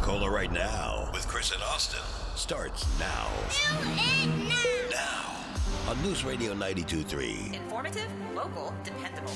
Pensacola right now with Chris and Austin starts now. Now on News Radio 92.3. Informative, local, dependable.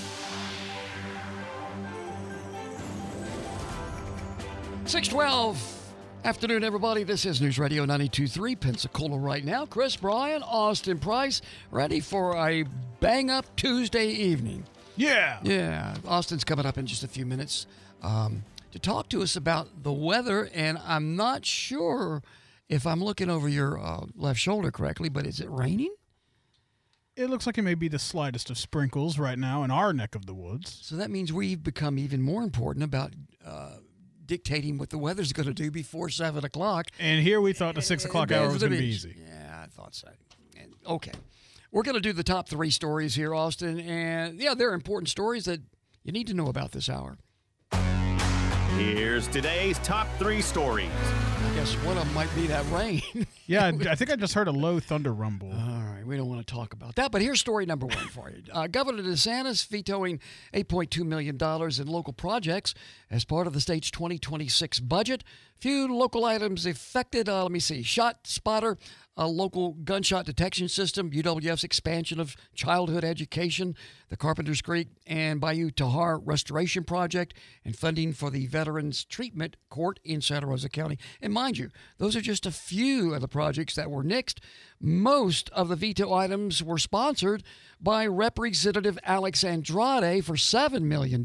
6:12 afternoon, everybody. This is News Radio 92.3 Pensacola right now. Chris Bryan, Austin Price, ready for a bang-up Tuesday evening. Yeah. Austin's coming up in just a few minutes to talk to us about the weather, and I'm not sure if I'm looking over your left shoulder correctly, but is it raining? It looks like it may be the slightest of sprinkles right now in our neck of the woods. So that means we've become even more important about dictating what the weather's going to do before 7 o'clock. And here we thought the 6 o'clock hour was going to be easy. Yeah, I thought so. Okay. We're going to do the top three stories here, Austin. And, yeah, they're important stories that you need to know about this hour. Here's today's top three stories. I guess one of them might be that rain. Yeah, I think I just heard a low thunder rumble. All right, we don't want to talk about that. But here's story number one for you. Governor DeSantis vetoing $8.2 million in local projects as part of the state's 2026 budget. Few local items affected. Shot spotter, a local gunshot detection system, UWF's expansion of childhood education, the Carpenters Creek and Bayou Tahar restoration project, and funding for the Veterans Treatment Court in Santa Rosa County. And mind you, those are just a few of the projects that were nixed. Most of the veto items were sponsored by Representative Alex Andrade for $7 million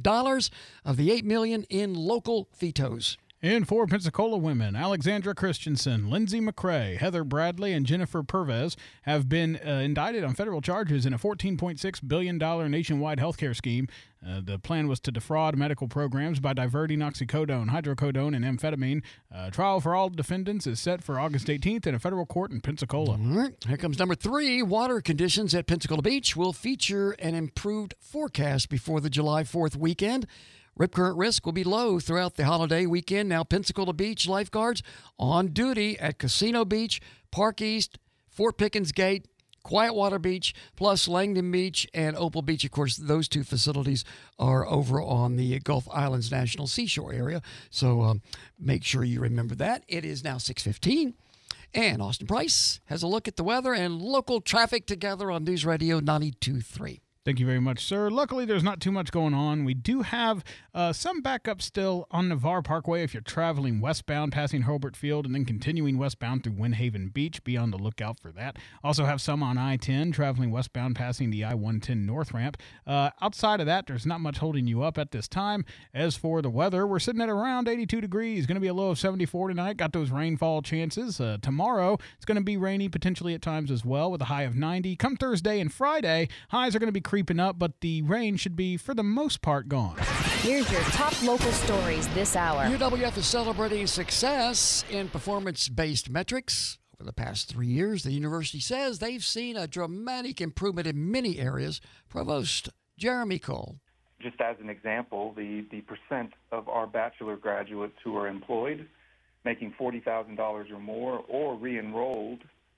of the $8 million in local vetoes. And four Pensacola women, Alexandra Christensen, Lindsay McCrae, Heather Bradley, and Jennifer Pervez, have been indicted on federal charges in a $14.6 billion nationwide healthcare scheme. The plan was to defraud medical programs by diverting oxycodone, hydrocodone, and amphetamine. Trial for all defendants is set for August 18th in a federal court in Pensacola. All right, here comes number three. Water conditions at Pensacola Beach will feature an improved forecast before the July 4th weekend. Rip current risk will be low throughout the holiday weekend. Now, Pensacola Beach lifeguards on duty at Casino Beach, Park East, Fort Pickens Gate, Quietwater Beach, plus Langdon Beach and Opal Beach. Of course, those two facilities are over on the Gulf Islands National Seashore area. So make sure you remember that. It is now 6:15. And Austin Price has a look at the weather and local traffic together on News Radio 92.3. Thank you very much, sir. Luckily, there's not too much going on. We do have some backup still on Navarre Parkway if you're traveling westbound, passing Hobart Field, and then continuing westbound through Windhaven Beach. Be on the lookout for that. Also have some on I-10, traveling westbound, passing the I-110 North Ramp. Outside of that, there's not much holding you up at this time. As for the weather, we're sitting at around 82 degrees. Going to be a low of 74 tonight. Got those rainfall chances. Tomorrow, it's going to be rainy, potentially at times as well, with a high of 90. Come Thursday and Friday, highs are going to be creeping up, but the rain should be, for the most part, gone. Here's your top local stories this hour. UWF is celebrating success in performance-based metrics. Over the past 3 years, the university says they've seen a dramatic improvement in many areas. Provost Jeremy Cole. Just as an example, the percent of our bachelor graduates who are employed, making $40,000 or more, or re-enrolled,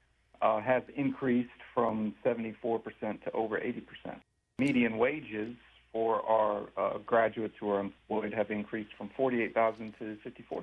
has increased from 74% to over 80%. Median wages for our graduates who are employed have increased from $48,000 to $54,000.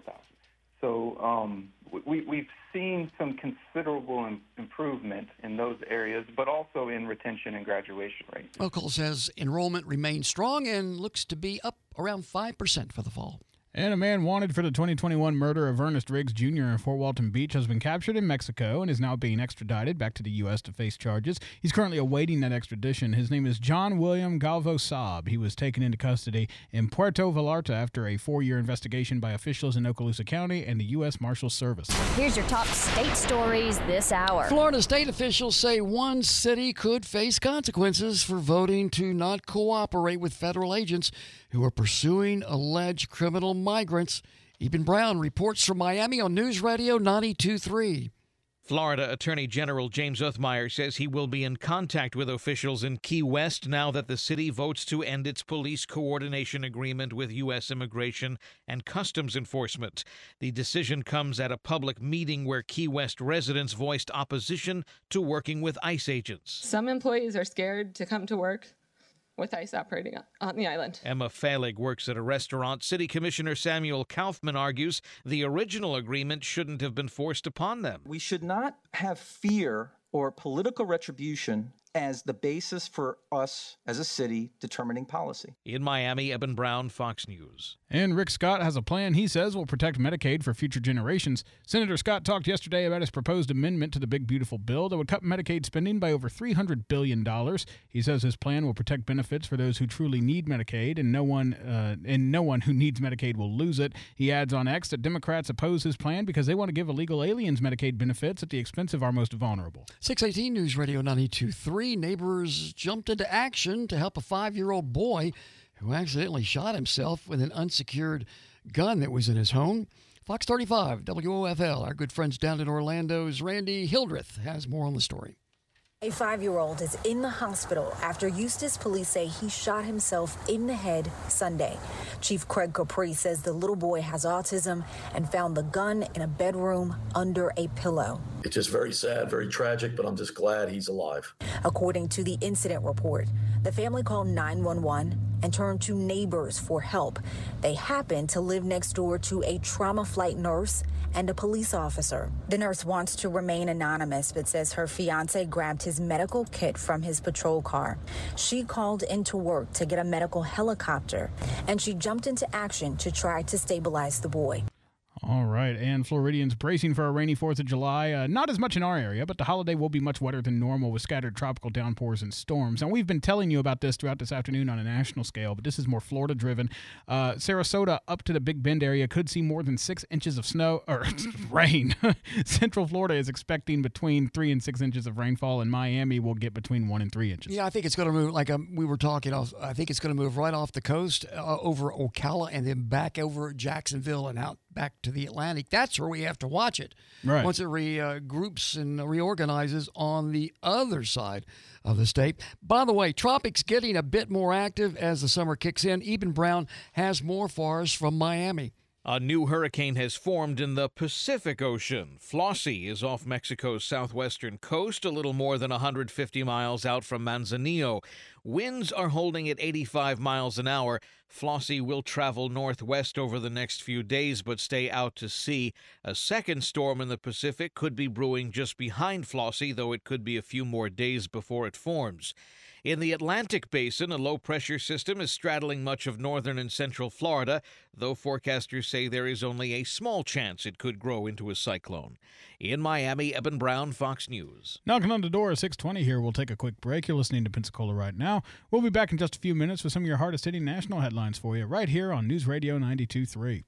So we've seen some considerable improvement in those areas, but also in retention and graduation rates. Well, Cole says enrollment remains strong and looks to be up around 5% for the fall. And a man wanted for the 2021 murder of Ernest Riggs Jr. in Fort Walton Beach has been captured in Mexico and is now being extradited back to the U.S. to face charges. He's currently awaiting that extradition. His name is John William Galvo Saab. He was taken into custody in Puerto Vallarta after a 4-year investigation by officials in Okaloosa County and the U.S. Marshals Service. Here's your top state stories this hour. Florida state officials say one city could face consequences for voting to not cooperate with federal agents who are pursuing alleged criminal migrants. Eben Brown reports from Miami on News Radio 92.3. Florida Attorney General James Othmeyer says he will be in contact with officials in Key West now that the city votes to end its police coordination agreement with U.S. Immigration and Customs Enforcement. The decision comes at a public meeting where Key West residents voiced opposition to working with ICE agents. Some employees are scared to come to work. with ICE operating on the island. Emma Falig works at a restaurant. City Commissioner Samuel Kaufman argues the original agreement shouldn't have been forced upon them. We should not have fear or political retribution as the basis for us as a city determining policy. In Miami, Eben Brown, Fox News. And Rick Scott has a plan he says will protect Medicaid for future generations. Senator Scott talked yesterday about his proposed amendment to the Big Beautiful Bill that would cut Medicaid spending by over $300 billion. He says his plan will protect benefits for those who truly need Medicaid, and no one who needs Medicaid will lose it. He adds on X that Democrats oppose his plan because they want to give illegal aliens Medicaid benefits at the expense of our most vulnerable. 618 News Radio 92.3. Neighbors jumped into action to help a 5-year-old boy who accidentally shot himself with an unsecured gun that was in his home. Fox 35, WOFL, our good friends down in Orlando's Randy Hildreth has more on the story. A 5-year-old is in the hospital after Eustis police say he shot himself in the head Sunday. Chief Craig Capri says the little boy has autism and found the gun in a bedroom under a pillow. It's just very sad, very tragic, but I'm just glad he's alive. According to the incident report, the family called 911 and turned to neighbors for help. They happened to live next door to a trauma flight nurse and a police officer. The nurse wants to remain anonymous, but says her fiancé grabbed his medical kit from his patrol car. She called into work to get a medical helicopter, and she jumped into action to try to stabilize the boy. All right, and Floridians bracing for a rainy 4th of July. Not as much in our area, but the holiday will be much wetter than normal with scattered tropical downpours and storms. And we've been telling you about this throughout this afternoon on a national scale, but this is more Florida-driven. Sarasota up to the Big Bend area could see more than 6 inches of snow or rain. Central Florida is expecting between 3 and 6 inches of rainfall, and Miami will get between 1 and 3 inches. Yeah, I think it's going to move, like we were talking, I think it's going to move right off the coast over Ocala and then back over Jacksonville and out back to the Atlantic. That's where we have to watch it. Right. Once it regroups and reorganizes on the other side of the state. By the way, tropics getting a bit more active as the summer kicks in. Eben Brown has more for us from Miami. A new hurricane has formed in the Pacific Ocean. Flossie is off Mexico's southwestern coast, a little more than 150 miles out from Manzanillo. Winds are holding at 85 miles an hour. Flossie will travel northwest over the next few days, but stay out to sea. A second storm in the Pacific could be brewing just behind Flossie, though it could be a few more days before it forms. In the Atlantic Basin, a low-pressure system is straddling much of northern and central Florida, though forecasters say there is only a small chance it could grow into a cyclone. In Miami, Eben Brown, Fox News. Knocking on the door at 6:20 here. We'll take a quick break. You're listening to Pensacola Right Now. We'll be back in just a few minutes with some of your hardest-hitting national headlines for you right here on News Radio 92.3.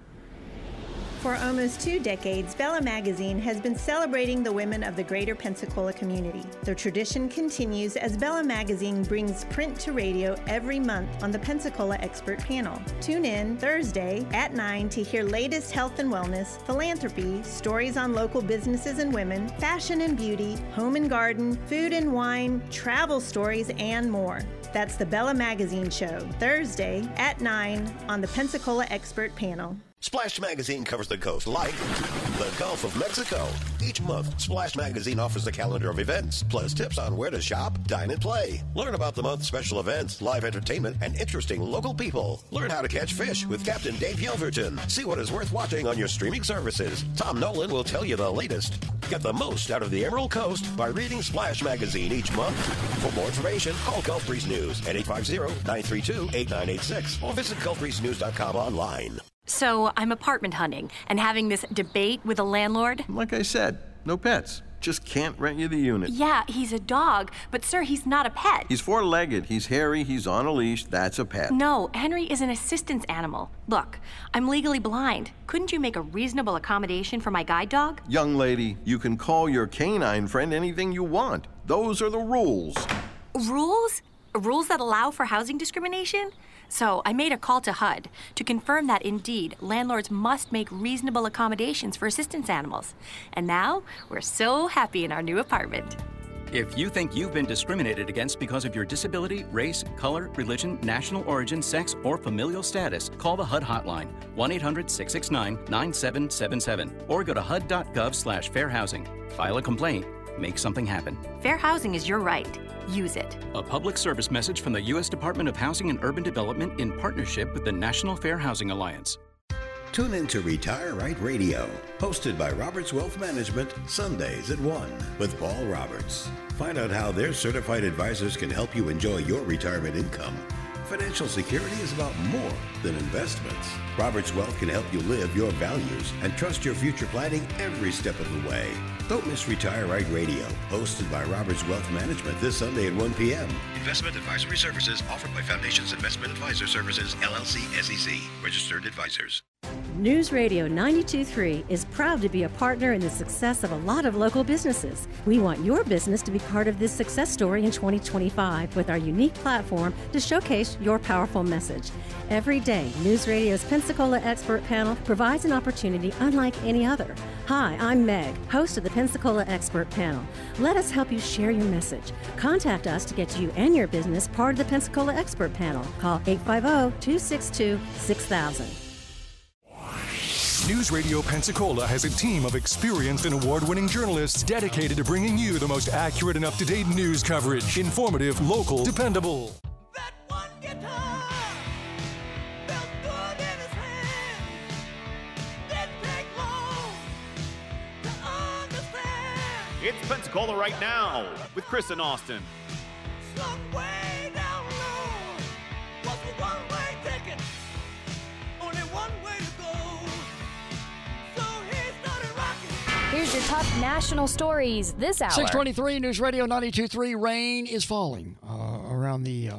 For almost 2 decades, Bella Magazine has been celebrating the women of the greater Pensacola community. The tradition continues as Bella Magazine brings print to radio every month on the Pensacola Expert Panel. Tune in Thursday at 9 to hear latest health and wellness, philanthropy, stories on local businesses and women, fashion and beauty, home and garden, food and wine, travel stories, and more. That's the Bella Magazine Show, Thursday at 9 on the Pensacola Expert Panel. Splash Magazine covers the coast like the Gulf of Mexico. Each month, Splash Magazine offers a calendar of events, plus tips on where to shop, dine, and play. Learn about the month's special events, live entertainment, and interesting local people. Learn how to catch fish with Captain Dave Yelverton. See what is worth watching on your streaming services. Tom Nolan will tell you the latest. Get the most out of the Emerald Coast by reading Splash Magazine each month. For more information, call Gulf Breeze News at 850-932-8986 or visit GulfBreezeNews.com online. So I'm apartment hunting and having this debate with a landlord. Like I said, no pets. Just can't rent you the unit. Yeah, he's a dog, but sir, he's not a pet. He's 4-legged, he's hairy, he's on a leash, that's a pet. No, Henry is an assistance animal. Look, I'm legally blind. Couldn't you make a reasonable accommodation for my guide dog? Young lady, you can call your canine friend anything you want. Those are the rules. Rules? Rules that allow for housing discrimination? So I made a call to HUD to confirm that indeed landlords must make reasonable accommodations for assistance animals. And now we're so happy in our new apartment. If you think you've been discriminated against because of your disability, race, color, religion, national origin, sex, or familial status, call the HUD hotline, 1-800-669-9777, or go to HUD.gov/fair housing. File a complaint. Make something happen. Fair housing is your right. use it. A public service message from the U.S. Department of Housing and Urban Development in partnership with the National Fair Housing Alliance. Tune in to Retire Right Radio, hosted by Roberts Wealth Management, Sundays at 1 with Paul Roberts. Find out how their certified advisors can help you enjoy your retirement income. Financial security is about more than investments. Roberts Wealth can help you live your values and trust your future planning every step of the way. Don't miss Retire Right Radio, hosted by Roberts Wealth Management this Sunday at 1 p.m. Investment advisory services offered by Foundations Investment Advisor Services, LLC, SEC, registered advisors. News Radio 92.3 is proud to be a partner in the success of a lot of local businesses. We want your business to be part of this success story in 2025 with our unique platform to showcase your powerful message. Every day, News Radio's Pensacola Expert Panel provides an opportunity unlike any other. Hi, I'm Meg, host of the Pensacola Expert Panel. Let us help you share your message. Contact us to get you and your business part of the Pensacola Expert Panel. Call 850-262-6000. News Radio Pensacola has a team of experienced and award-winning journalists dedicated to bringing you the most accurate and up-to-date news coverage. Informative, local, dependable. That one guitar felt good in his hand. Didn't take long to understand. It's Pensacola Right Now with Chris and Austin. Some way down low was a one-way ticket. Only one way to go. Here's your top national stories this hour. 623 News Radio 92.3. Rain is falling around the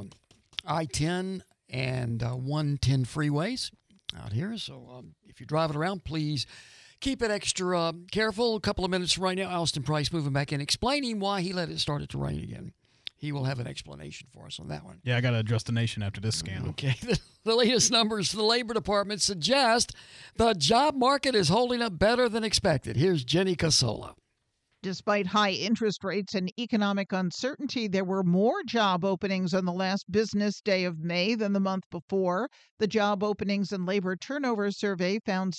I-10 and 110 freeways out here. So if you're driving around, please keep it extra careful. A couple of minutes from right now, Alston Price moving back in, explaining why he let it start to rain again. He will have an explanation for us on that one. Yeah, I got to address the nation after this scandal. Okay. The latest numbers for the Labor Department suggest the job market is holding up better than expected. Here's Jenny Casola. Despite high interest rates and economic uncertainty, there were more job openings on the last business day of May than the month before. The Job Openings and Labor Turnover Survey found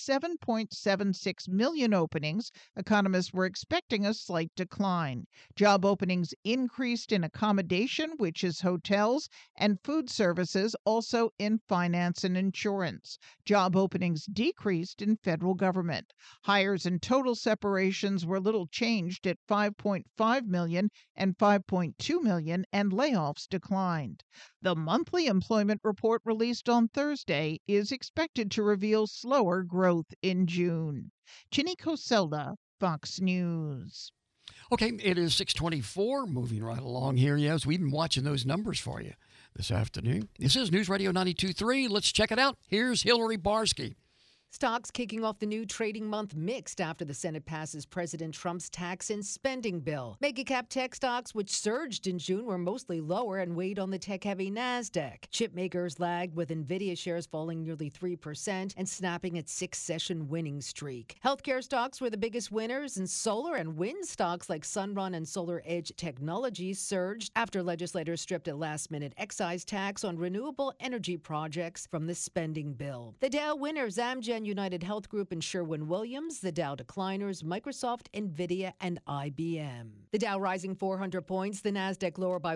7.76 million openings. Economists were expecting a slight decline. Job openings increased in accommodation, which is hotels, and food services, also in finance and insurance. Job openings decreased in federal government. Hires and total separations were little changed at 5.5 million and 5.2 million, and layoffs declined. The monthly employment report released on Thursday is expected to reveal slower growth in June. Ginny Coselda, Fox News. Okay, it is 6:24, moving right along here. Yes, we've been watching those numbers for you this afternoon. This is News Radio 92.3. Let's check it out. Here's Hillary Barsky. Stocks kicking off the new trading month mixed after the Senate passes President Trump's tax and spending bill. Mega-cap tech stocks, which surged in June, were mostly lower and weighed on the tech-heavy NASDAQ. Chip makers lagged, with NVIDIA shares falling nearly 3% and snapping its six-session winning streak. Healthcare stocks were the biggest winners, and solar and wind stocks like Sunrun and Solar Edge Technologies surged after legislators stripped a last-minute excise tax on renewable energy projects from the spending bill. The Dow winners, Amgen, United Health Group, and Sherwin-Williams. The Dow decliners, Microsoft, NVIDIA, and IBM. The Dow rising 400 points, the NASDAQ lower by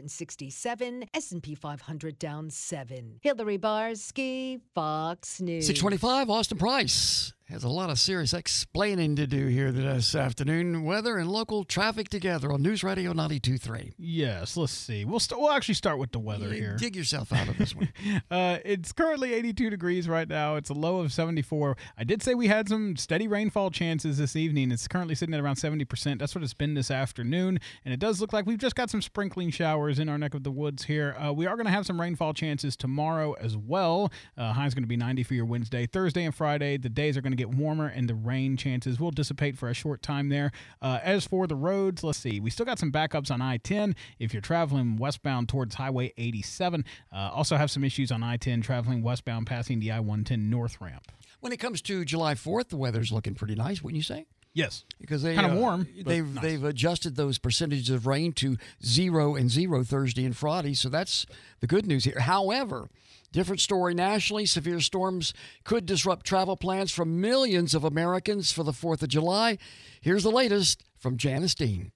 167, S&P 500 down 7. Hillary Barsky, Fox News. 625, Austin Price has a lot of serious explaining to do here this afternoon. Weather and local traffic together on News Radio 92.3. Yes, let's see. We'll actually start with the weather here. Dig yourself out of this one. It's currently 82 degrees right now. It's a low of 74. I did say we had some steady rainfall chances this evening. It's currently sitting at around 70%. That's what it's been this afternoon. And it does look like we've just got some sprinkling showers in our neck of the woods here. We are going to have some rainfall chances tomorrow as well. High's going to be 90 for your Wednesday. Thursday and Friday, the days are going to get warmer and the rain chances will dissipate for a short time there. As for the roads, let's see. We still got some backups on I-10 if you're traveling westbound towards Highway 87. Also have some issues on I-10 traveling westbound passing the I-110 north ramp. When it comes to July 4th, the weather's looking pretty nice, wouldn't you say? Yes. Because they kind of warm. They've adjusted those percentages of rain to 0 and 0 Thursday and Friday, so that's the good news here. However, different story nationally. Severe storms could disrupt travel plans for millions of Americans for the 4th of July. Here's the latest from Janice Dean.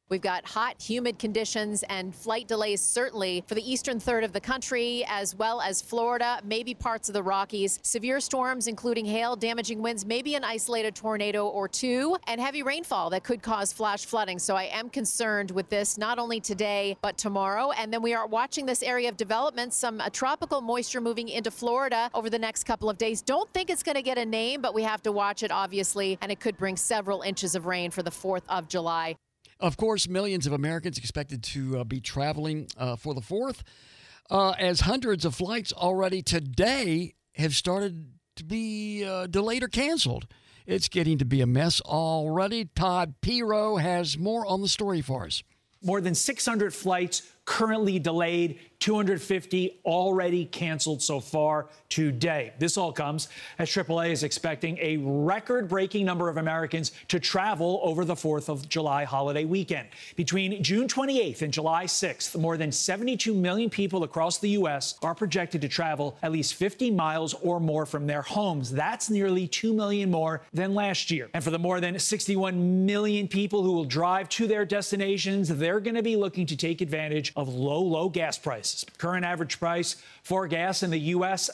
We've got hot, humid conditions and flight delays certainly for the eastern third of the country, as well as Florida, maybe parts of the Rockies. Severe storms, including hail, damaging winds, maybe an isolated tornado or two, and heavy rainfall that could cause flash flooding. So I am concerned with this, not only today, but tomorrow. And then we are watching this area of development, some tropical moisture moving into Florida over the next couple of days. Don't think it's going to get a name, but we have to watch it, obviously, and it could bring several inches of rain for the 4th of July. Of course, millions of Americans expected to be traveling for the 4th, as hundreds of flights already today have started to be delayed or canceled. It's getting to be a mess already. Todd Piro has more on the story for us. More than 600 flights currently delayed, 250 already canceled so far today. This all comes as AAA is expecting a record-breaking number of Americans to travel over the 4th of July holiday weekend. Between June 28th and July 6th, more than 72 million people across the U.S. are projected to travel at least 50 miles or more from their homes. That's nearly 2 million more than last year. And for the more than 61 million people who will drive to their destinations, they're going to be looking to take advantage of low gas prices. Current average price for gas in the U.S.,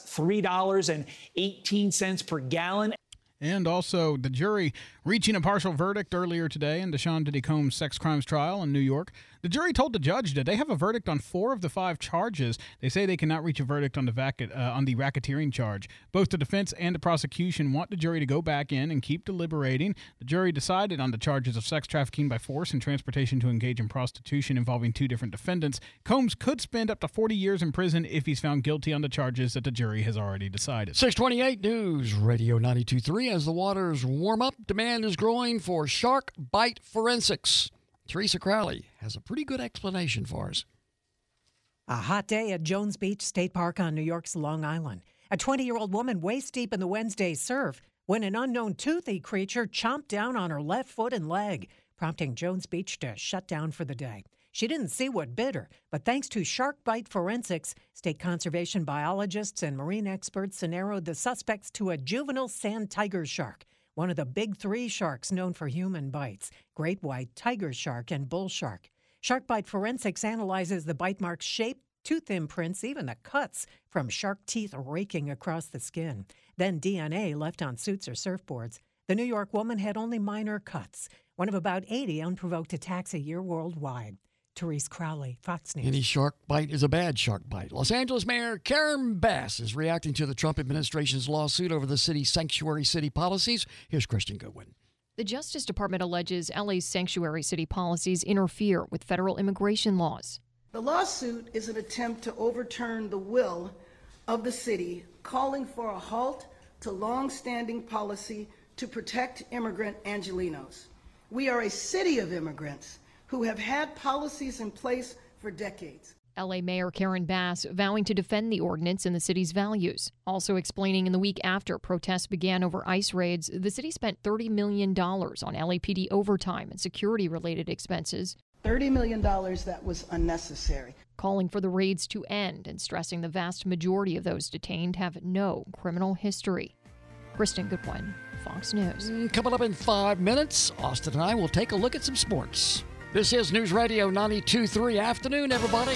$3.18 per gallon. And also the jury reaching a partial verdict earlier today in Deshaun Diddy Combs' sex crimes trial in New York. The jury told the judge that they have a verdict on 4 of the 5 charges. They say they cannot reach a verdict on the racketeering charge. Both the defense and the prosecution want the jury to go back in and keep deliberating. The jury decided on the charges of sex trafficking by force and transportation to engage in prostitution involving 2 different defendants. Combs could spend up to 40 years in prison if he's found guilty on the charges that the jury has already decided. 628 News Radio 92.3. As the waters warm up, demand is growing for shark bite forensics. Teresa Crowley has a pretty good explanation for us. A hot day at Jones Beach State Park on New York's Long Island. A 20-year-old woman waist deep in the Wednesday surf when an unknown toothy creature chomped down on her left foot and leg, prompting Jones Beach to shut down for the day. She didn't see what bit her, but thanks to shark bite forensics, state conservation biologists and marine experts narrowed the suspects to a juvenile sand tiger shark, one of the big 3 sharks known for human bites: great white, tiger shark, and bull shark. Shark bite forensics analyzes the bite mark's shape, tooth imprints, even the cuts from shark teeth raking across the skin. Then DNA left on suits or surfboards. The New York woman had only minor cuts, one of about 80 unprovoked attacks a year worldwide. Therese Crowley, Fox News. Any shark bite is a bad shark bite. Los Angeles Mayor Karen Bass is reacting to the Trump administration's lawsuit over the city's sanctuary city policies. Here's Christian Goodwin. The Justice Department alleges LA's sanctuary city policies interfere with federal immigration laws. The lawsuit is an attempt to overturn the will of the city, calling for a halt to long-standing policy to protect immigrant Angelenos. We are a city of immigrants who have had policies in place for decades. LA Mayor Karen Bass vowing to defend the ordinance and the city's values. Also explaining in the week after protests began over ICE raids, the city spent $30 million on LAPD overtime and security-related expenses. $30 million that was unnecessary. Calling for the raids to end and stressing the vast majority of those detained have no criminal history. Kristen Goodwin, Fox News. Coming up in 5 minutes, Austin and I will take a look at some sports. This is News Radio 92.3. Afternoon, everybody.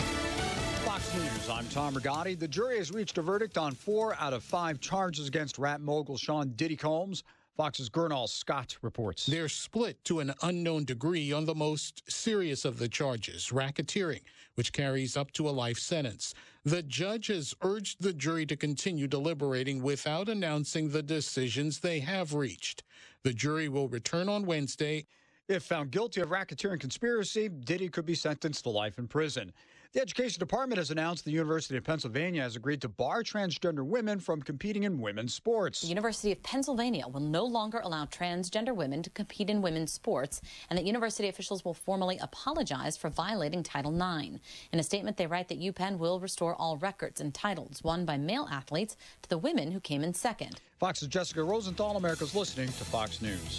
Fox News, I'm Tom Rigotti. The jury has reached a verdict on 4 out of 5 charges against rap mogul Sean Diddy Combs. Fox's Gernal Scott reports. They're split to an unknown degree on the most serious of the charges, racketeering, which carries up to a life sentence. The judge has urged the jury to continue deliberating without announcing the decisions they have reached. The jury will return on Wednesday. If found guilty of racketeering conspiracy, Diddy could be sentenced to life in prison. The Education Department has announced the University of Pennsylvania has agreed to bar transgender women from competing in women's sports. The University of Pennsylvania will no longer allow transgender women to compete in women's sports, and that university officials will formally apologize for violating Title IX. In a statement, they write that UPenn will restore all records and titles won by male athletes to the women who came in second. Fox's Jessica Rosenthal. America's listening to Fox News.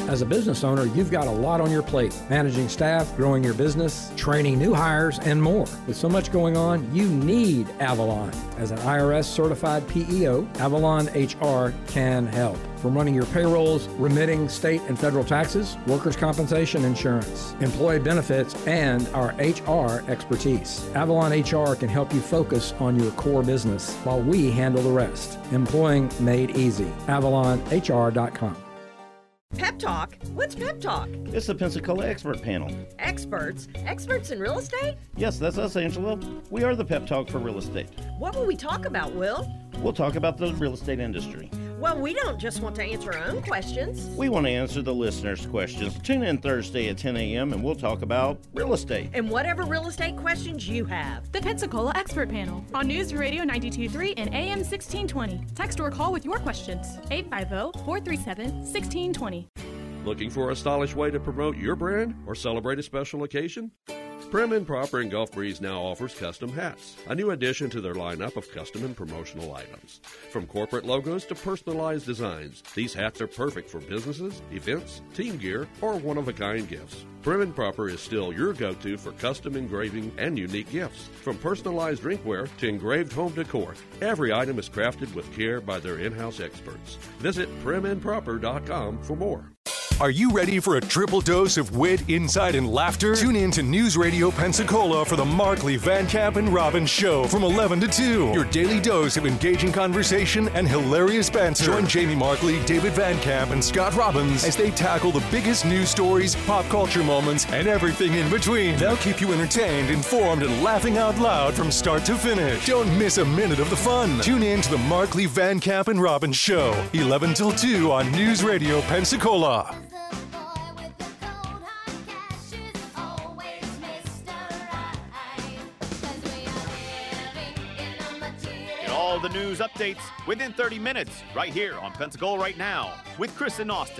As a business owner, you've got a lot on your plate. Managing staff, growing your business, training new hires, and more. With so much going on, you need Avalon. As an IRS-certified PEO, Avalon HR can help. From running your payrolls, remitting state and federal taxes, workers' compensation insurance, employee benefits, and our HR expertise. Avalon HR can help you focus on your core business while we handle the rest. Employing made easy. AvalonHR.com. Pep Talk? What's Pep Talk? It's the Pensacola Expert Panel. Experts? Experts in real estate? Yes, that's us, Angela. We are the Pep Talk for real estate. What will we talk about, Will? We'll talk about the real estate industry. Well, we don't just want to answer our own questions. We want to answer the listeners' questions. Tune in Thursday at 10 a.m. and we'll talk about real estate. And whatever real estate questions you have. The Pensacola Expert Panel on News Radio 92.3 and AM 1620. Text or call with your questions. 850-437-1620. Looking for a stylish way to promote your brand or celebrate a special occasion? Prim and Proper in Gulf Breeze now offers custom hats, a new addition to their lineup of custom and promotional items. From corporate logos to personalized designs, these hats are perfect for businesses, events, team gear, or one-of-a-kind gifts. Prim and Proper is still your go-to for custom engraving and unique gifts. From personalized drinkware to engraved home decor, every item is crafted with care by their in-house experts. Visit primandproper.com for more. Are you ready for a triple dose of wit, insight, and laughter? Tune in to News Radio Pensacola for the Markley, Van Camp, and Robbins Show from 11 to 2. Your daily dose of engaging conversation and hilarious banter. Join Jamie Markley, David Van Camp, and Scott Robbins as they tackle the biggest news stories, pop culture moments, and everything in between. They'll keep you entertained, informed, and laughing out loud from start to finish. Don't miss a minute of the fun. Tune in to the Markley, Van Camp, and Robbins Show, 11 till 2 on News Radio Pensacola. All the news updates within 30 minutes right here on Pensacola Right Now with Chris and Austin.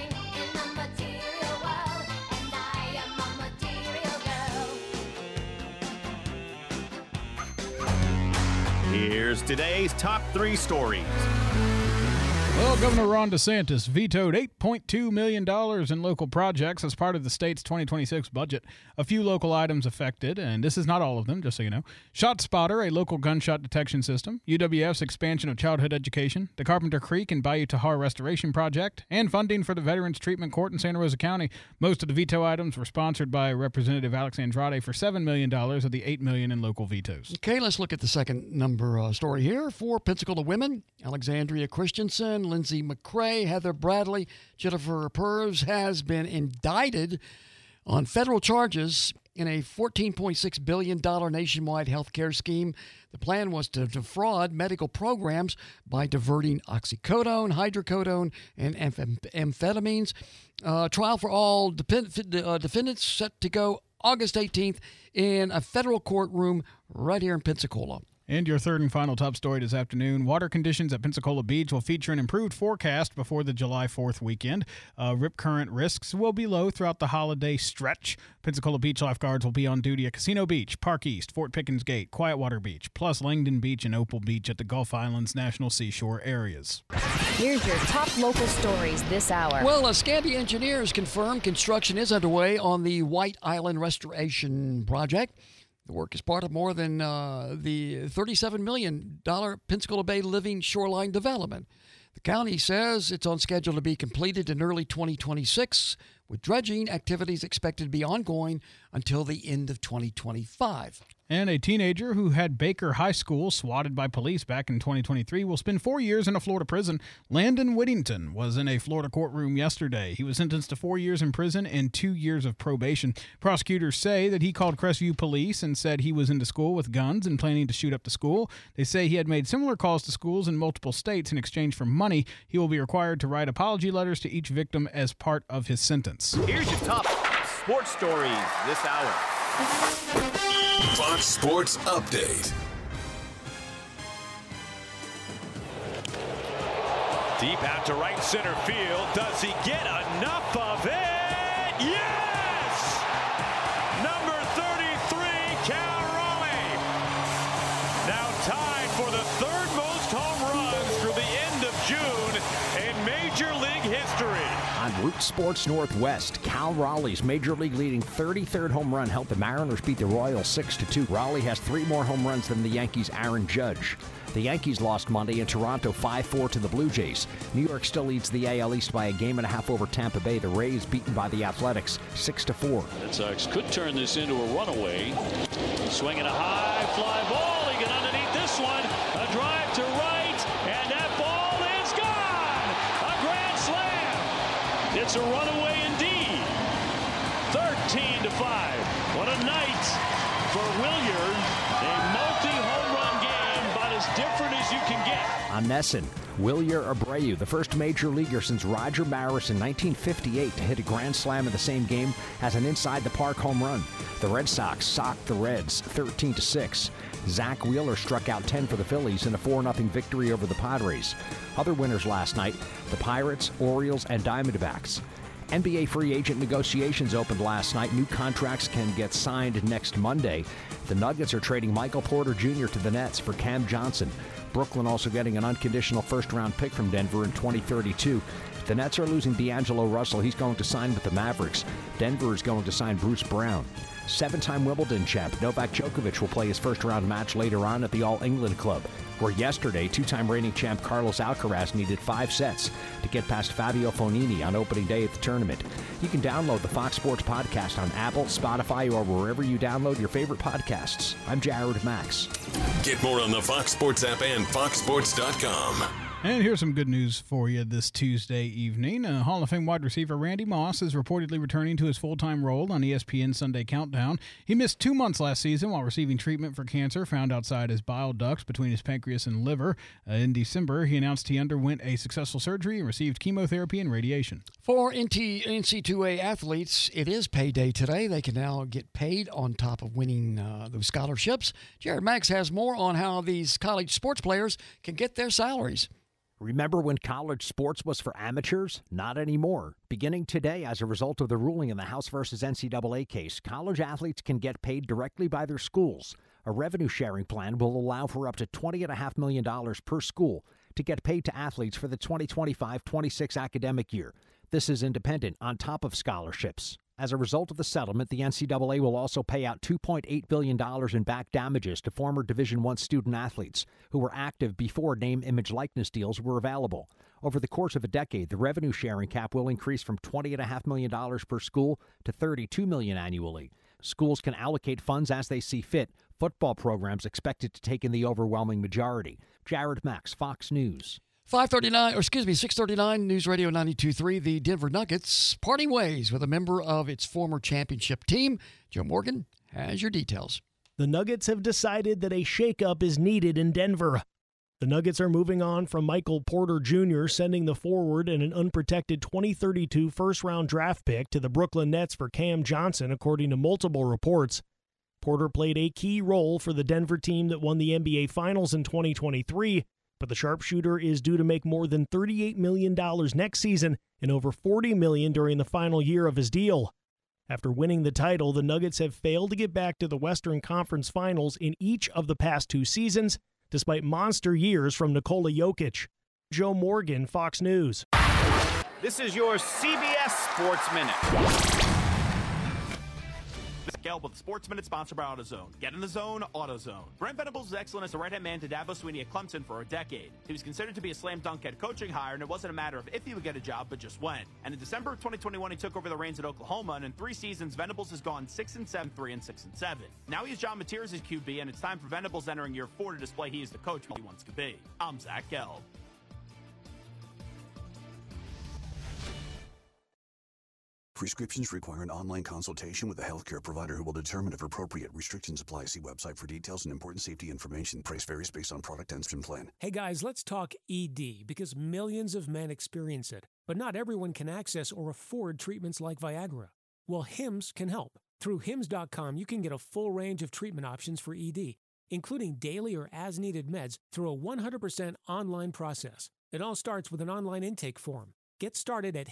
Here's today's top 3 stories. Well, Governor Ron DeSantis vetoed $8.2 million in local projects as part of the state's 2026 budget. A few local items affected, and this is not all of them, just so you know. ShotSpotter, a local gunshot detection system, UWF's expansion of childhood education, the Carpenter Creek and Bayou Tahar restoration project, and funding for the Veterans Treatment Court in Santa Rosa County. Most of the veto items were sponsored by Representative Alex Andrade for $7 million of the $8 million in local vetoes. Okay, let's look at the second number story here. For Pensacola women, Alexandria Christensen, Lindsay McCrae, Heather Bradley, Jennifer Purves has been indicted on federal charges in a $14.6 billion nationwide health care scheme. The plan was to defraud medical programs by diverting oxycodone, hydrocodone, and amphetamines. Trial for all defendants set to go August 18th in a federal courtroom right here in Pensacola. And your third and final top story this afternoon. Water conditions at Pensacola Beach will feature an improved forecast before the July 4th weekend. Rip current risks will be low throughout the holiday stretch. Pensacola Beach lifeguards will be on duty at Casino Beach, Park East, Fort Pickens Gate, Quietwater Beach, plus Langdon Beach and Opal Beach at the Gulf Islands National Seashore areas. Here's your top local stories this hour. Well, Scandi Engineers confirmed construction is underway on the White Island Restoration Project. The work is part of more than the $37 million Pensacola Bay Living Shoreline Development. The county says it's on schedule to be completed in early 2026, with dredging activities expected to be ongoing until the end of 2025. And a teenager who had Baker High School swatted by police back in 2023 will spend 4 years in a Florida prison. Landon Whittington was in a Florida courtroom yesterday. He was sentenced to 4 years in prison and 2 years of probation. Prosecutors say that he called Crestview police and said he was into school with guns and planning to shoot up the school. They say he had made similar calls to schools in multiple states in exchange for money. He will be required to write apology letters to each victim as part of his sentence. Here's your top sports stories this hour. Fox Sports Update. Deep out to right center field. Does he get enough of it? Yes! Number 33, Cal Raleigh. now tied for the third most home runs through the end of June in Major League history. On Root Sports Northwest, Cal Raleigh's Major League leading 33rd home run helped the Mariners beat the Royals 6-2. Raleigh has 3 more home runs than the Yankees' Aaron Judge. The Yankees lost Monday in Toronto 5-4 to the Blue Jays. New York still leads the AL East by a game and a half over Tampa Bay. The Rays beaten by the Athletics 6-4. Red Sox could turn this into a runaway. Swinging a high fly ball. He got underneath this one. A drive to right, and that ball is gone. A grand slam. It's a runaway indeed. 13-5. What a night for Wilyer. A multi-home run game, about as different as you can get. On Nesson, Wilyer Abreu, the first major leaguer since Roger Maris in 1958 to hit a grand slam in the same game, has an inside-the-park home run. The Red Sox socked the Reds 13-6. Zach Wheeler struck out 10 for the Phillies in a 4-0 victory over the Padres. Other winners last night, the Pirates, Orioles, and Diamondbacks. NBA free agent negotiations opened last night. New contracts can get signed next Monday. The Nuggets are trading Michael Porter Jr. to the Nets for Cam Johnson. Brooklyn also getting an unconditional first-round pick from Denver in 2032. The Nets are losing D'Angelo Russell. He's going to sign with the Mavericks. Denver is going to sign Bruce Brown. 7-time Wimbledon champ Novak Djokovic will play his first-round match later on at the All-England Club, where yesterday 2-time reigning champ Carlos Alcaraz needed 5 sets to get past Fabio Fognini on opening day at the tournament. You can download the Fox Sports Podcast on Apple, Spotify, or wherever you download your favorite podcasts. I'm Jared Max. Get more on the Fox Sports app and foxsports.com. And here's some good news for you this Tuesday evening. Hall of Fame wide receiver Randy Moss is reportedly returning to his full-time role on ESPN Sunday Countdown. He missed 2 months last season while receiving treatment for cancer found outside his bile ducts between his pancreas and liver. In December, he announced he underwent a successful surgery and received chemotherapy and radiation. For NC2A athletes, it is payday today. They can now get paid on top of winning those scholarships. Jared Max has more on how these college sports players can get their salaries. Remember when college sports was for amateurs? Not anymore. Beginning today, as a result of the ruling in the House versus NCAA case, college athletes can get paid directly by their schools. A revenue-sharing plan will allow for up to $20.5 million per school to get paid to athletes for the 2025-26 academic year. This is independent on top of scholarships. As a result of the settlement, the NCAA will also pay out $2.8 billion in back damages to former Division I student athletes who were active before name, image, likeness deals were available. Over the course of a decade, the revenue sharing cap will increase from $20.5 million per school to $32 million annually. Schools can allocate funds as they see fit. Football programs expected to take in the overwhelming majority. Jared Max, Fox News. 639 News Radio 92.3. The Denver Nuggets parting ways with a member of its former championship team. Joe Morgan has your details. The Nuggets have decided that a shakeup is needed in Denver. The Nuggets are moving on from Michael Porter Jr., sending the forward and an unprotected 2032 first-round draft pick to the Brooklyn Nets for Cam Johnson, according to multiple reports. Porter played a key role for the Denver team that won the NBA Finals in 2023, but the sharpshooter is due to make more than $38 million next season and over $40 million during the final year of his deal. After winning the title, the Nuggets have failed to get back to the Western Conference Finals in each of the past 2 seasons, despite monster years from Nikola Jokic. Joe Morgan, Fox News. This is your CBS Sports Minute. Gelb with the Sports Minute, sponsored by AutoZone. Get in the zone, AutoZone. Brent Venables is excellent as a right-hand man to Dabo Swinney at Clemson for a decade. He was considered to be a slam dunk head coaching hire, and it wasn't a matter of if he would get a job, but just when. And in December of 2021, he took over the reins at Oklahoma, and in 3 seasons, Venables has gone 6-7, 3-6-7. Now he has John Mateer as his QB, and it's time for Venables entering year 4 to display he is the coach he wants to be. I'm Zach Gelb. Prescriptions require an online consultation with a healthcare provider who will determine if appropriate. Restrictions apply. See website for details and important safety information. Price varies based on product and skin plan. Hey guys, let's talk ED because millions of men experience it, but not everyone can access or afford treatments like Viagra. Well, Hims can help. Through Hims.com, you can get a full range of treatment options for ED, including daily or as-needed meds through a 100% online process. It all starts with an online intake form. Get started at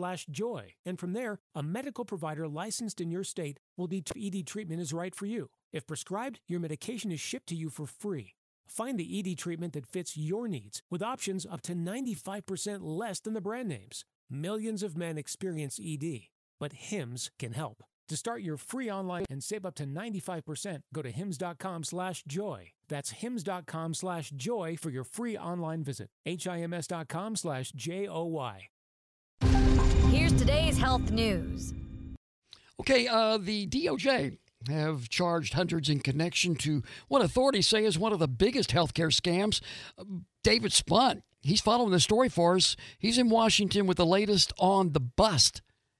hims.com/joy, and from there, a medical provider licensed in your state will determine if ED treatment is right for you. If prescribed, your medication is shipped to you for free. Find the ED treatment that fits your needs with options up to 95% less than the brand names. Millions of men experience ED, but Hims can help. To start your free online and save up to 95%, go to hims.com/joy. That's hims.com/joy for your free online visit. HIMS.com/JOY. Here's today's health news. Okay, the DOJ have charged hundreds in connection to what authorities say is one of the biggest healthcare scams. David Spunt, he's following the story for us. He's in Washington with the latest on the bust.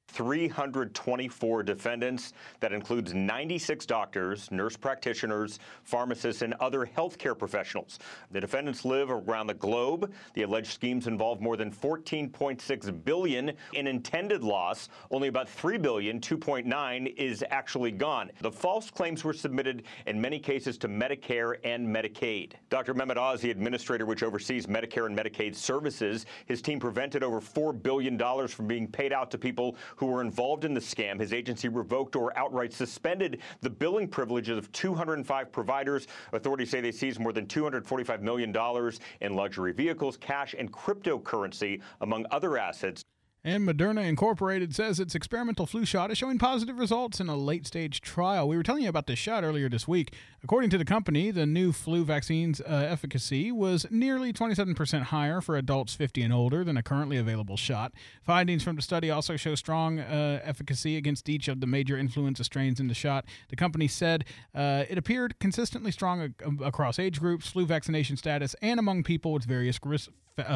324 defendants. That includes 96 doctors, nurse practitioners, pharmacists, and other healthcare professionals. The defendants live around the globe. The alleged schemes involve more than $14.6 billion in intended loss. Only about $3 billion, 2.9, is actually gone. The false claims were submitted in many cases to Medicare and Medicaid. Dr. Mehmet Oz, the administrator which oversees Medicare and Medicaid services, his team prevented over $4 billion from being paid out to people who were involved in the scam. His agency revoked or outright suspended the billing privileges of 205 providers. Authorities say they seized more than $245 million in luxury vehicles, cash, and cryptocurrency, among other assets. And Moderna Incorporated says its experimental flu shot is showing positive results in a late-stage trial. We were telling you about this shot earlier this week. According to the company, the new flu vaccine's efficacy was nearly 27% higher for adults 50 and older than a currently available shot. Findings from the study also show strong efficacy against each of the major influenza strains in the shot. The company said it appeared consistently strong across age groups, flu vaccination status, and among people with various risk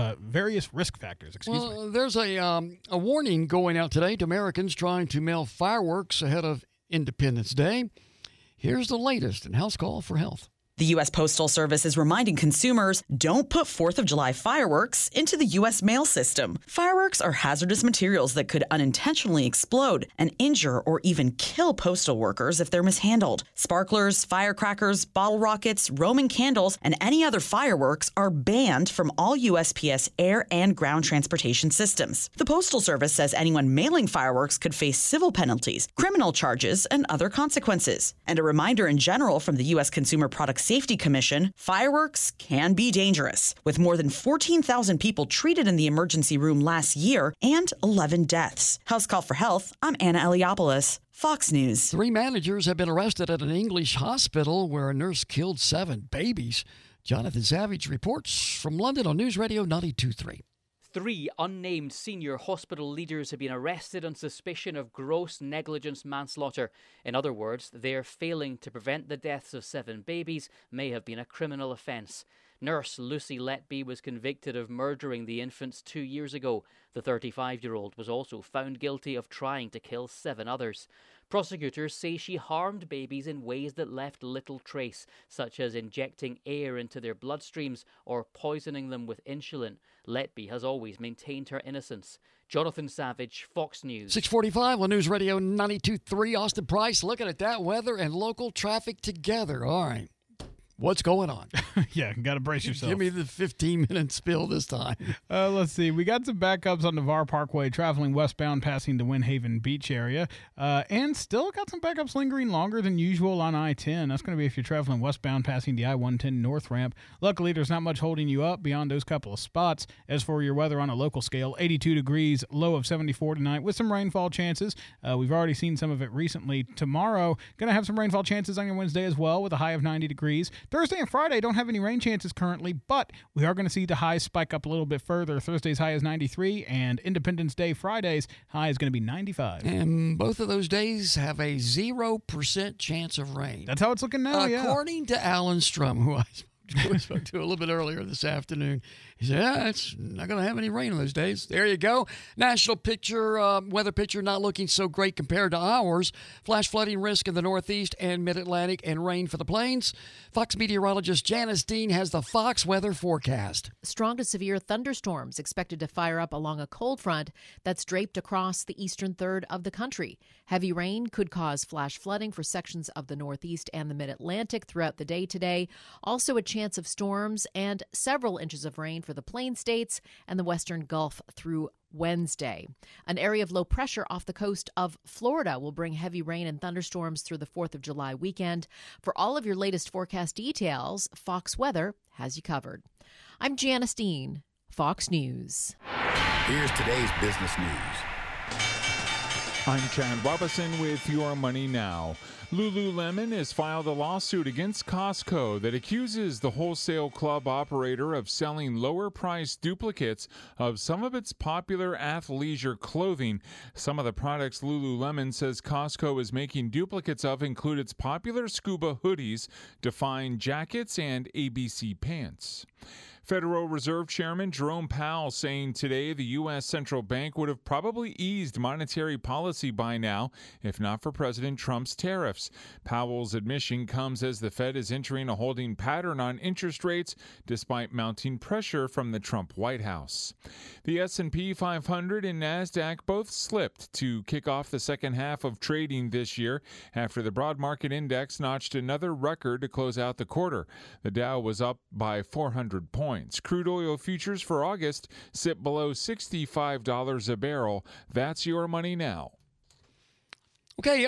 factors. There's a warning going out today to Americans trying to mail fireworks ahead of Independence Day. Here's the latest in House Call for Health. The U.S. Postal Service is reminding consumers, don't put 4th of July fireworks into the U.S. mail system. Fireworks are hazardous materials that could unintentionally explode and injure or even kill postal workers if they're mishandled. Sparklers, firecrackers, bottle rockets, Roman candles, and any other fireworks are banned from all USPS air and ground transportation systems. The Postal Service says anyone mailing fireworks could face civil penalties, criminal charges, and other consequences. And a reminder in general from the U.S. Consumer Product Safety Commission, fireworks can be dangerous, with more than 14,000 people treated in the emergency room last year and 11 deaths. House Call for Health, I'm Anna Eliopoulos, Fox News. 3 managers have been arrested at an English hospital where a nurse killed 7 babies. Jonathan Savage reports from London on News Radio 92.3. 3 unnamed senior hospital leaders have been arrested on suspicion of gross negligence manslaughter. In other words, their failing to prevent the deaths of 7 babies may have been a criminal offence. Nurse Lucy Letby was convicted of murdering the infants 2 years ago. The 35-year-old was also found guilty of trying to kill 7 others. Prosecutors say she harmed babies in ways that left little trace, such as injecting air into their bloodstreams or poisoning them with insulin. Letby has always maintained her innocence. Jonathan Savage, Fox News. 6:45 on News Radio 92.3. Austin Price looking at that weather and local traffic together. All right. What's going on? Yeah, got to brace yourself. Give me the 15-minute spill this time. Let's see. We got some backups on Navarre Parkway traveling westbound passing the Windhaven Beach area. And still got some backups lingering longer than usual on I-10. That's going to be if you're traveling westbound passing the I-110 North Ramp. Luckily, there's not much holding you up beyond those couple of spots. As for your weather on a local scale, 82 degrees, low of 74 tonight with some rainfall chances. We've already seen some of it recently. Tomorrow, going to have some rainfall chances on your Wednesday as well with a high of 90 degrees. Thursday and Friday don't have any rain chances currently, but we are going to see the highs spike up a little bit further. Thursday's high is 93, and Independence Day Friday's high is going to be 95. And both of those days have a 0% chance of rain. That's how it's looking now, According to Alan Strum, who I spoke to a little bit earlier this afternoon. He said, it's not going to have any rain on those days. There you go. National weather picture not looking so great compared to ours. Flash flooding risk in the Northeast and Mid-Atlantic and rain for the plains. Fox meteorologist Janice Dean has the Fox weather forecast. Strong to severe thunderstorms expected to fire up along a cold front that's draped across the eastern third of the country. Heavy rain could cause flash flooding for sections of the Northeast and the Mid-Atlantic throughout the day today. Also a chance chance of storms and several inches of rain for the Plain States and the Western Gulf through Wednesday. An area of low pressure off the coast of Florida will bring heavy rain and thunderstorms through the 4th of July weekend. For all of your latest forecast details, Fox Weather has you covered. I'm Janice Dean, Fox News. Here's today's business news. I'm Chad Robinson with Your Money Now. Lululemon has filed a lawsuit against Costco that accuses the wholesale club operator of selling lower-priced duplicates of some of its popular athleisure clothing. Some of the products Lululemon says Costco is making duplicates of include its popular scuba hoodies, Define jackets, and ABC pants. Federal Reserve Chairman Jerome Powell saying today the U.S. Central Bank would have probably eased monetary policy by now if not for President Trump's tariffs. Powell's admission comes as the Fed is entering a holding pattern on interest rates despite mounting pressure from the Trump White House. The S&P 500 and NASDAQ both slipped to kick off the second half of trading this year after the broad market index notched another record to close out the quarter. The Dow was up by 400 points. Crude oil futures for August sit below $65 a barrel. That's Your Money Now. Okay,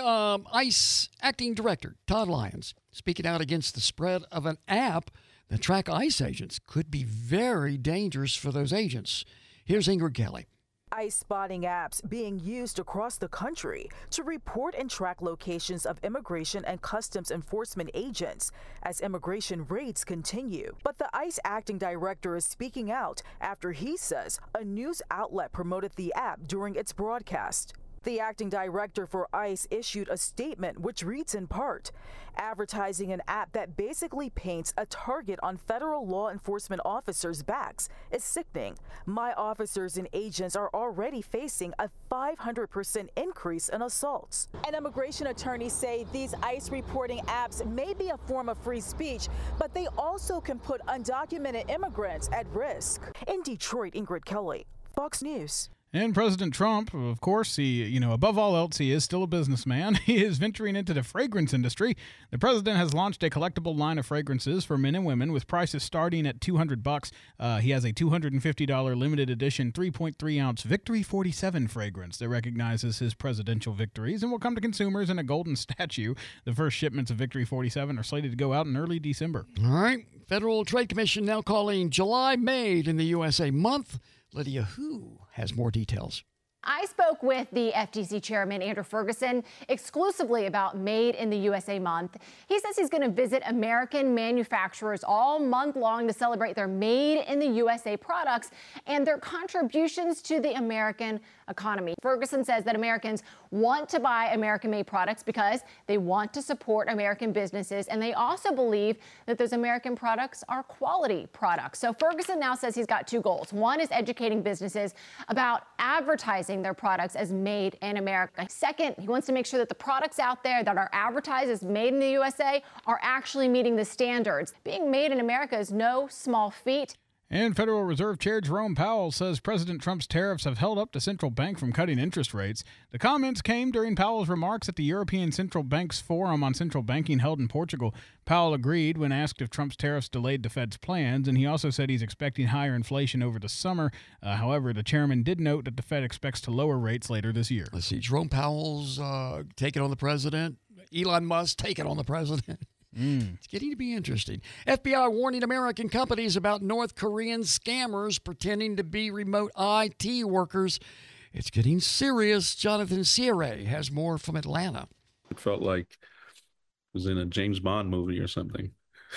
ICE Acting Director Todd Lyons speaking out against the spread of an app that track ICE agents could be very dangerous for those agents. Here's Ingrid Kelly. ICE spotting apps being used across the country to report and track locations of immigration and customs enforcement agents as immigration raids continue. But the ICE acting director is speaking out after he says a news outlet promoted the app during its broadcast. The acting director for ICE issued a statement which reads in part, advertising an app that basically paints a target on federal law enforcement officers' backs is sickening. My officers and agents are already facing a 500% increase in assaults. And immigration attorneys say these ICE reporting apps may be a form of free speech, but they also can put undocumented immigrants at risk. In Detroit, Ingrid Kelly, Fox News. And President Trump, of course, he, above all else, he is still a businessman. He is venturing into the fragrance industry. The president has launched a collectible line of fragrances for men and women with prices starting at $200. He has a $250 limited edition 3.3-ounce Victory 47 fragrance that recognizes his presidential victories and will come to consumers in a golden statue. The first shipments of Victory 47 are slated to go out in early December. All right. Federal Trade Commission now calling July Made in the USA month. Lydia Hu has more details. I spoke with the FTC chairman, Andrew Ferguson, exclusively about Made in the USA month. He says he's going to visit American manufacturers all month long to celebrate their Made in the USA products and their contributions to the American economy. Ferguson says that Americans want to buy American-made products because they want to support American businesses, and they also believe that those American products are quality products. So Ferguson now says he's got two goals. One is educating businesses about advertising their products as made in America. Second, he wants to make sure that the products out there that are advertised as made in the USA are actually meeting the standards. Being made in America is no small feat. And Federal Reserve Chair Jerome Powell says President Trump's tariffs have held up the central bank from cutting interest rates. The comments came during Powell's remarks at the European Central Bank's Forum on Central Banking held in Portugal. Powell agreed when asked if Trump's tariffs delayed the Fed's plans, and he also said he's expecting higher inflation over the summer. However, the chairman did note that the Fed expects to lower rates later this year. Let's see, Jerome Powell's taking on the president. Elon Musk taking on the president. It's getting to be interesting. FBI warning American companies about North Korean scammers pretending to be remote IT workers. It's getting serious. Jonathan Sierra has more from Atlanta. It felt like it was in a James Bond movie or something.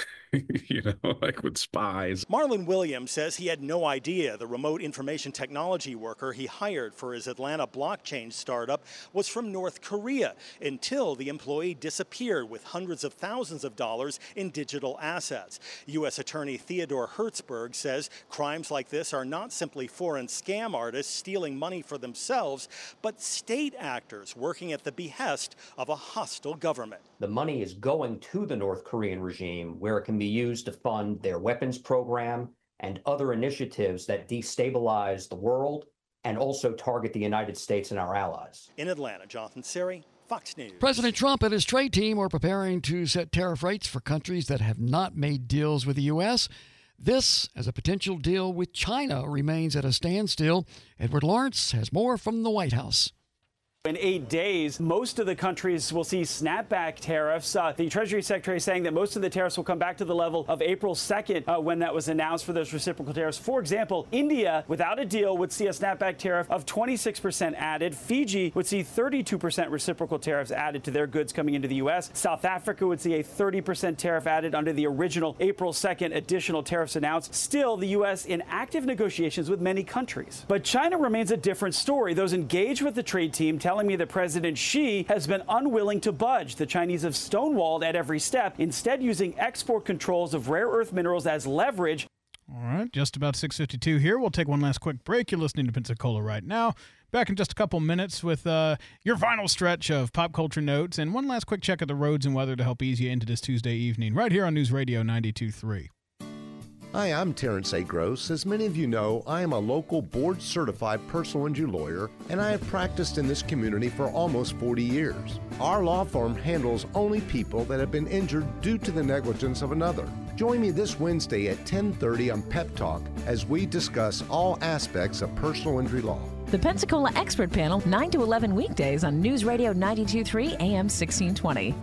Like with spies. Marlon Williams says he had no idea the remote information technology worker he hired for his Atlanta blockchain startup was from North Korea until the employee disappeared with hundreds of thousands of dollars in digital assets. U.S. Attorney Theodore Hertzberg says crimes like this are not simply foreign scam artists stealing money for themselves, but state actors working at the behest of a hostile government. The money is going to the North Korean regime where it can be used to fund their weapons program and other initiatives that destabilize the world and also target the United States and our allies. In Atlanta, Jonathan Seri, Fox News. President Trump and his trade team are preparing to set tariff rates for countries that have not made deals with the U.S. This, as a potential deal with China remains at a standstill. Edward Lawrence has more from the White House. In 8 days, most of the countries will see snapback tariffs. The Treasury Secretary is saying that most of the tariffs will come back to the level of April 2nd when that was announced for those reciprocal tariffs. For example, India, without a deal, would see a snapback tariff of 26% added. Fiji would see 32% reciprocal tariffs added to their goods coming into the U.S. South Africa would see a 30% tariff added under the original April 2nd additional tariffs announced. Still, the U.S. in active negotiations with many countries. But China remains a different story. Those engaged with the trade team telling me that President Xi has been unwilling to budge. The Chinese have stonewalled at every step, instead using export controls of rare earth minerals as leverage. All right, just about 6:52 here. We'll take one last quick break. You're listening to Pensacola right now. Back in just a couple minutes with your final stretch of pop culture notes and one last quick check of the roads and weather to help ease you into this Tuesday evening right here on News Radio 92.3. Hi, I'm Terrence A. Gross. As many of you know, I am a local board-certified personal injury lawyer, and I have practiced in this community for almost 40 years. Our law firm handles only people that have been injured due to the negligence of another. Join me this Wednesday at 10:30 on Pep Talk as we discuss all aspects of personal injury law. The Pensacola Expert Panel, 9 to 11 weekdays on News Radio 92.3 AM 1620.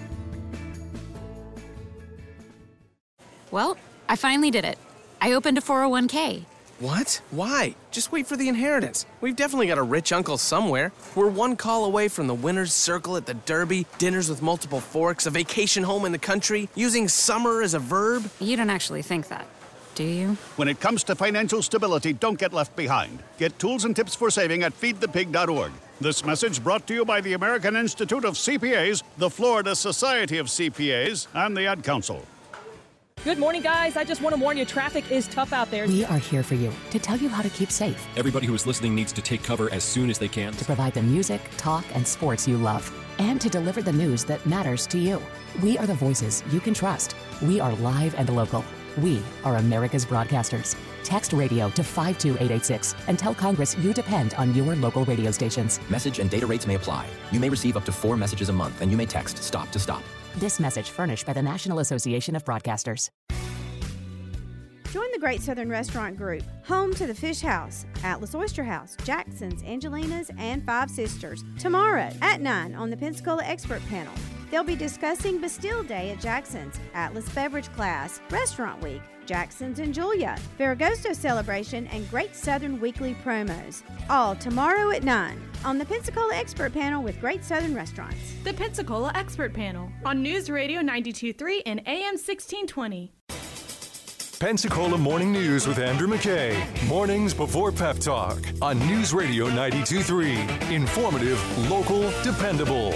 Well, I finally did it. I opened a 401k. What? Why? Just wait for the inheritance. We've definitely got a rich uncle somewhere. We're one call away from the winner's circle at the Derby, dinners with multiple forks, a vacation home in the country, using summer as a verb. You don't actually think that, do you? When it comes to financial stability, don't get left behind. Get tools and tips for saving at feedthepig.org. This message brought to you by the American Institute of CPAs, the Florida Society of CPAs, and the Ad Council. Good morning, guys. I just want to warn you, traffic is tough out there. We are here for you to tell you how to keep safe. Everybody who is listening needs to take cover as soon as they can. To provide the music, talk, and sports you love. And to deliver the news that matters to you. We are the voices you can trust. We are live and local. We are America's broadcasters. Text radio to 52886 and tell Congress you depend on your local radio stations. Message and data rates may apply. You may receive up to 4 messages a month, and you may text STOP to STOP. This message furnished by the National Association of Broadcasters. Join the Great Southern Restaurant Group, home to the Fish House, Atlas Oyster House, Jackson's, Angelina's, and Five Sisters, tomorrow at 9 on the Pensacola Expert Panel. They'll be discussing Bastille Day at Jackson's, Atlas Beverage Class, Restaurant Week, Jackson's and Julia, Ferragosto Celebration, and Great Southern Weekly Promos. All tomorrow at 9 on the Pensacola Expert Panel with Great Southern Restaurants. The Pensacola Expert Panel on News Radio 92.3 and AM 1620. Pensacola Morning News with Andrew McKay. Mornings before Pep Talk on News Radio 92.3. Informative, local, dependable.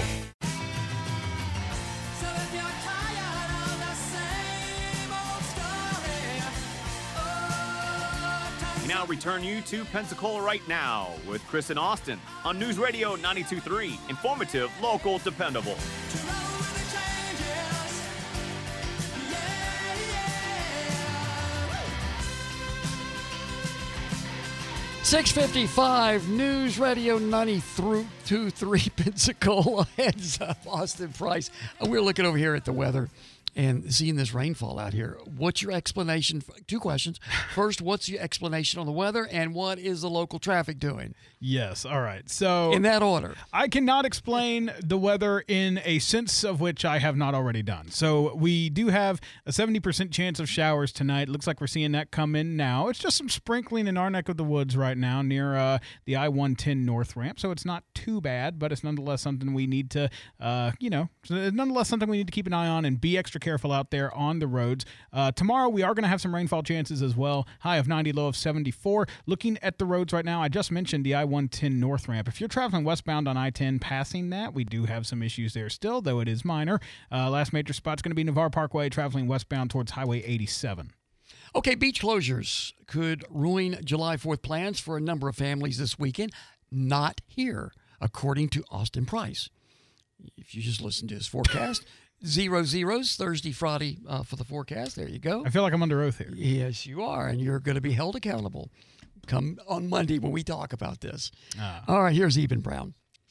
We now return you to Pensacola Right Now with Chris and Austin on News Radio 92.3. Informative, local, dependable. 6:55 News Radio 92.3 Pensacola. Heads up, Austin Price. We're looking over here at the weather and seeing this rainfall out here. What's your explanation? 2 questions. First, what's your explanation on the weather, and what is the local traffic doing? Yes, all right. So in that order. I cannot explain the weather in a sense of which I have not already done. So we do have a 70% chance of showers tonight. Looks like we're seeing that come in now. It's just some sprinkling in our neck of the woods right now near the I-110 North Ramp. So it's not too bad, but it's nonetheless something we need to, nonetheless something we need to keep an eye on and be extra careful out there on the roads. Tomorrow we are going to have some rainfall chances as well. High of 90, low of 74. Looking at the roads right now, I just mentioned the I-110 North Ramp. If you're traveling westbound on I-10 passing that, we do have some issues there still, though it is minor. Last major spot's going to be Navarre Parkway, traveling westbound towards Highway 87. Okay, beach closures could ruin July 4th plans for a number of families this weekend. Not here, according to Austin Price. If you just listen to his forecast, 0 zeros Thursday, Friday for the forecast. There you go. I feel like I'm under oath here. Yes, you are, and you're going to be held accountable come on Monday when we talk about this. All right, here's Eben Brown.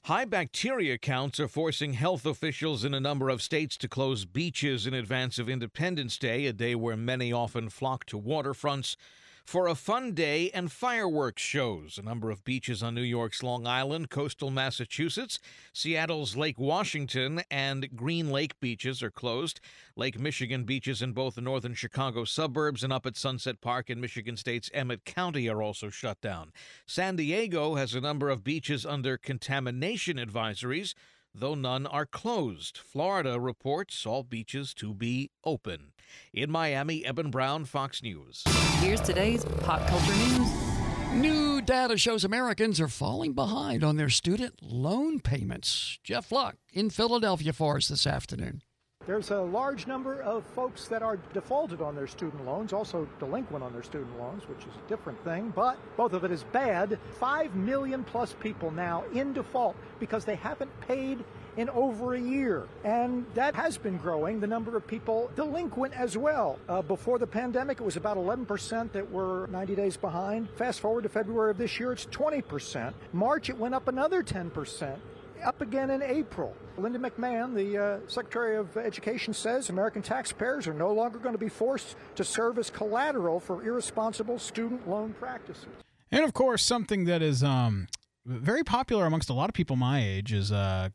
High bacteria counts are forcing health officials in a number of states to close beaches in advance of Independence Day, a day where many often flock to waterfronts for a fun day and fireworks shows. A number of beaches on New York's Long Island, coastal Massachusetts, Seattle's Lake Washington, and Green Lake beaches are closed. Lake Michigan beaches in both the northern Chicago suburbs and up at Sunset Park in Michigan State's Emmett County are also shut down. San Diego has a number of beaches under contamination advisories, though none are closed. Florida reports all beaches to be open. In Miami, Eben Brown, Fox News. Here's today's pop culture news. New data shows Americans are falling behind on their student loan payments. Jeff Flock in Philadelphia for us this afternoon. There's a large number of folks that are defaulted on their student loans, also delinquent on their student loans, which is a different thing, but both of it is bad. 5 million plus people now in default because they haven't paid in over a year. And that has been growing, the number of people delinquent as well. Before the pandemic, it was about 11% that were 90 days behind. Fast forward to February of this year, it's 20%. March, it went up another 10%. Up again in April. Linda McMahon, the Secretary of Education, says American taxpayers are no longer going to be forced to serve as collateral for irresponsible student loan practices. And, of course, something that is very popular amongst a lot of people my age is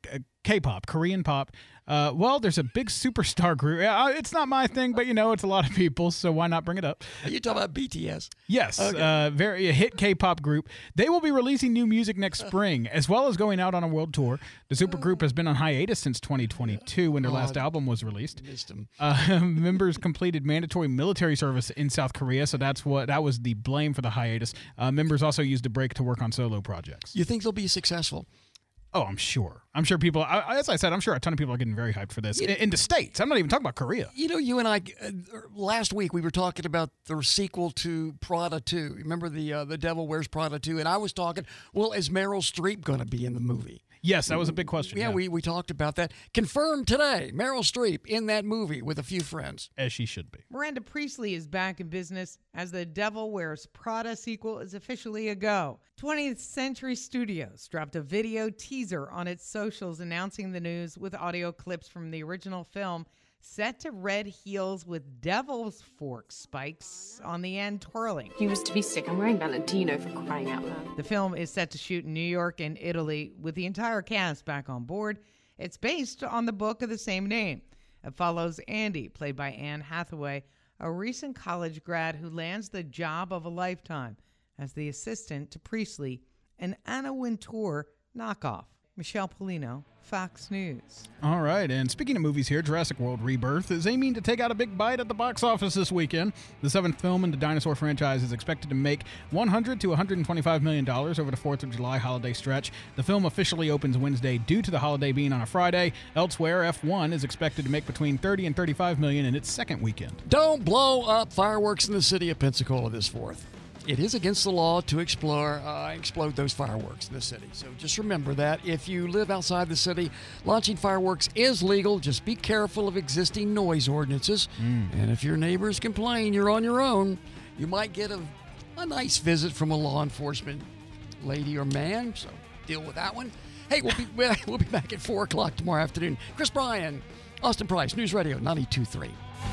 K-pop, Korean pop. Well, there's a big superstar group. It's not my thing, but, it's a lot of people, so why not bring it up? Are you talking about BTS? Yes, okay. A hit K-pop group. They will be releasing new music next spring, as well as going out on a world tour. The supergroup has been on hiatus since 2022 when their last album was released. Missed them. Members completed mandatory military service in South Korea, so that was the blame for the hiatus. Members also used a break to work on solo projects. You think they'll be successful? Oh, I'm sure. I'm sure people, as I said, I'm sure a ton of people are getting very hyped for this. In the States. I'm not even talking about Korea. You and I, last week we were talking about the sequel to Prada 2. Remember the Devil Wears Prada 2? And I was talking, well, is Meryl Streep going to be in the movie? Yes, that was a big question. Yeah, we talked about that. Confirmed today, Meryl Streep in that movie with a few friends. As she should be. Miranda Priestley is back in business as the Devil Wears Prada sequel is officially a go. 20th Century Studios dropped a video teaser on its socials announcing the news with audio clips from the original film set to red heels with devil's fork spikes on the end twirling. You used to be sick. I'm wearing Valentino for crying out loud. The film is set to shoot in New York and Italy with the entire cast back on board. It's based on the book of the same name. It follows Andy, played by Anne Hathaway, a recent college grad who lands the job of a lifetime as the assistant to Priestley, an Anna Wintour knockoff. Michelle Polino, Fox News. All right, and speaking of movies here, Jurassic World Rebirth is aiming to take out a big bite at the box office this weekend. The 7th film in the dinosaur franchise is expected to make $100 to $125 million over the 4th of July holiday stretch. The film officially opens Wednesday due to the holiday being on a Friday. Elsewhere, F1 is expected to make between $30 and $35 million in its second weekend. Don't blow up fireworks in the city of Pensacola this 4th. It is against the law to explode those fireworks in the city. So just remember that. If you live outside the city, launching fireworks is legal. Just be careful of existing noise ordinances. And if your neighbors complain, you're on your own. You might get a nice visit from a law enforcement lady or man. So deal with that one. Hey, we'll be back at 4 o'clock tomorrow afternoon. Chris Bryan, Austin Price, News Radio 92.3.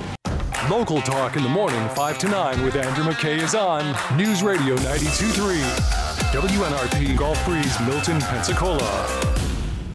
Local Talk in the morning, 5 to 9 with Andrew McKay is on News Radio 92.3. WNRP Gulf Breeze, Milton, Pensacola.